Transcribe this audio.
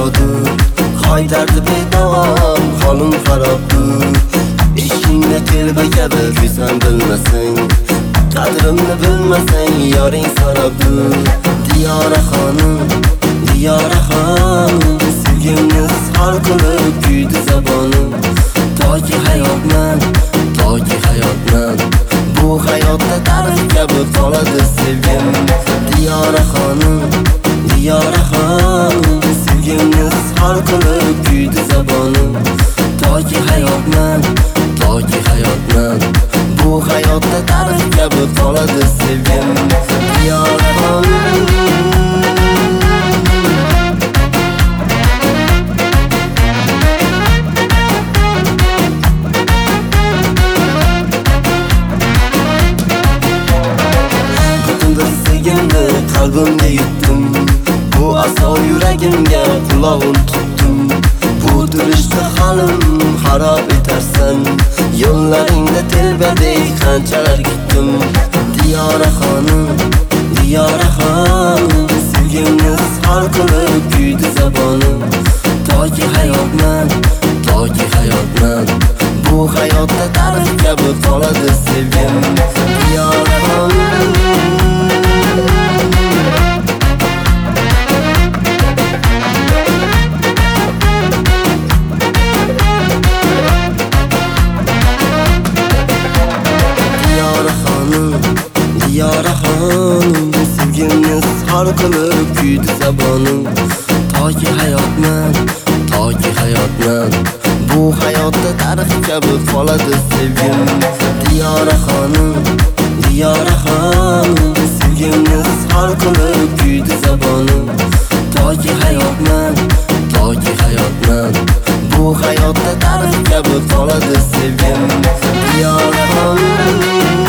balodur, qaytardi bedavom holim xarobdur. Eshikingda telba kabi kuysan bilmasang, qadrimni bilmasang yoring sarobdur. Diyora xonim, Diyora xonim, sevgimni izhor qilib kuydi zabonim. Toki hayotman, toki hayotman, bu hayotda tarix kabi qoladi sevgim. Diyora xonim, Diyora xonim, sevgimni izhor qilib kuydi zabonim. Toki hayotman, toki hayotman, bu hayotda tarix kabi qoladi sevgim. Diyora xonim. Qalbimga yutdim, bu asov yuragimga qulog'im tutdim. Bu durishda halim xarob etarsan, yo'llaringda telbadek qanchalar kutdim. Diyora xonim, Diyora xonim, sevgimni izhor qilib kuydi zabonim. Toki hayotman, toki hayotman, bu hayotda tarix kabi qoladi sevgim. Diyora xonim. Diyora xonim, sevgimni izhor qilib kuydi zabonim. Toki hayotman, toki hayotman, bu hayotda tarix kabi qoladi sevgim. Diyora xonim, Diyora xonim, sevgimni izhor qilib kuydi zabonim. Toki hayotman, toki hayotman, bu hayotda tarix kabi qoladi sevgim. Diyora xonim.